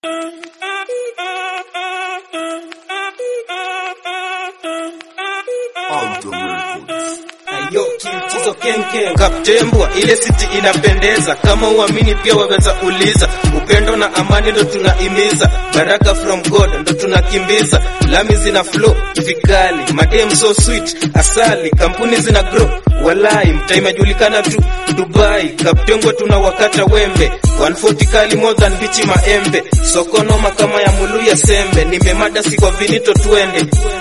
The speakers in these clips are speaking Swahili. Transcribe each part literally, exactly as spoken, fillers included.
Yo, kimchizo kenke Kaptembwa, ile city inapendeza. Kama uamini pia waweza uliza. Upendo na amani ndo tunaimiza. Baraka from God ndo tunakimbiza. Lami zina flow, vikali madem so sweet, asali, kampuni zina grow. Walai, mtaa imejulikana tu Dubai. Kaptembwa tunawakata wembe one forty kali more than bichi maembe. Soko noma kama ya mulu ya sembe. Nimemada si kwa vinito tuende.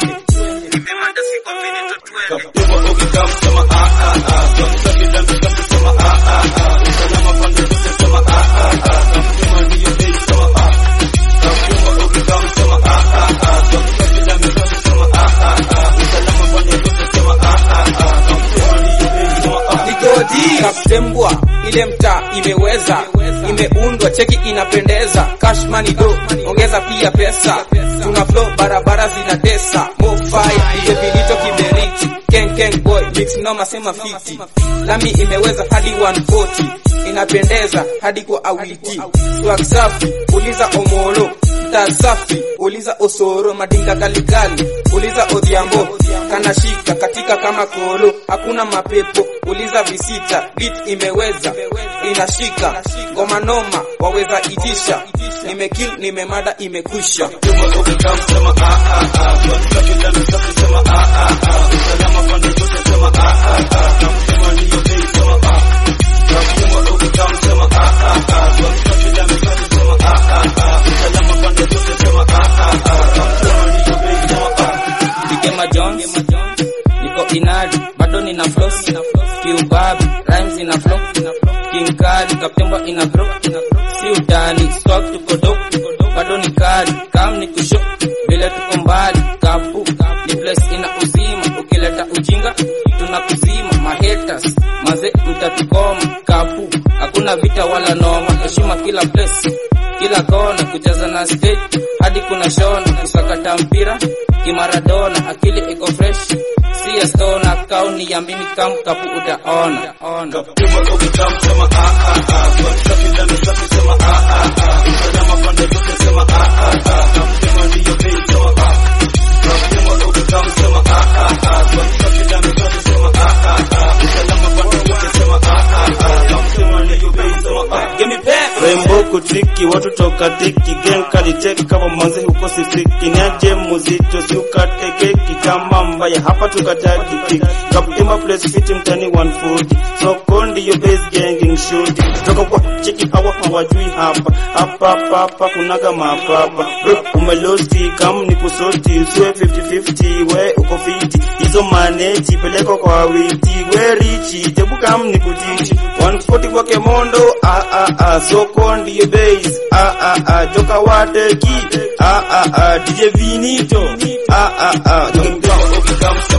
Nimemada si kwa vinito tuende. Kaptembwa ukikam sema ah ah ah. Don't take it and don't sema ah ah ah. Usalama pande zote sema ah ah ah. Kaptembwa ndiyo base sema ah. Kaptembwa ukikam sema ah ah ah. Don't take it and don't sema ah ah ah. Usalama pande zote sema ah ah ah. Kaptembwa ndiyo base sema ah. Nigodi Kaptembwa, ile mtaa imeweza, imeundwa cheki inapendeza. Cash money do, ongeza pia pesa. Tuna flow barabara zinatesa. Mo fire, ile bilito kiberiti. Ken ken boy, mix noma sema fifty. Lami imeweza hadi one forty. Inapendeza hadi kwa awiti. Swag safi, uliza omolo. Mtaa safi, uliza osoro. Madinga kalikali, uliza odhiambo. Kanashika katika kama kolo. Hakuna mapepo, uliza visita. Beat imeweza, inashika. Ngoma noma, waweza itisha. Nimekill, nimemada, imekwisha. Kaptembwa ukikam sema ah ah ah. Don't take it and don't sema ah ah ah. Usalama pande zote sema ah ah ah. Kaptembwa ndiyo base sema ah. Kaptembwa ukikam sema ah ah ah. Don't take it and don't sema ah ah ah. Usalama pande zote sema ah ah ah. Kaptembwa ndiyo base sema ah. Bigema Jones, niko inadi, bado nina floss. Kiubabi, rhymes ina flow. King Kali, Kaptembwa ina grow. Si utani, swag tuko dope. Bado ni kali, kam ni kusho. Bila tuko mbali, kapu ni place ina uzima. Ukileta ujinga, tunakuzima. Mahaters, maze mtatukoma. Kapu, hakuna vita wala noma. Heshima kila place, kila kona. Kujaza na stage, hadi kuna shona. Kusakata mpira, kimaradona. Akili iko fresh, siya stona. Kauni ya mimi kam kapu utaona. Kaptembwa ukikam sema ah ah ah. Don't take it and don't sema ah ah ah. Usalama pande zote sema ah ah ah. Kaptembwa ndiyo base sema ah. Kaptembwa ukikam sema ah ah ah. Don't take it and don't sema ah ah ah. Usalama pande zote sema ah ah ah. Kaptembwa ndiyo base sema ah. Give me back. Rembo kutriki, watu toka tiki. Gang kali check kama manze huko sifiki. Niaje muzito si ukate keki. Kama mbaya hapa tukataki kiki. Kaptembwa place fit mtani one forty. So kondi yo base ganging shooting. Toka kwa cheki hawa hawajui hapa. Hapa hapa hapa kunaga mapapa. Bro umelosti kam ni kusoti. Usiwe fifty fifty we uko fiti. Hizo maneti peleko kwa witi. We richi tebu kam ni kutichi. one forty kwa kemondo ah ah ah. So kondi yo base ah ah ah. Joka wateki ah ah ah. D J Vinito ah ah ah. Kaptembwa ukikam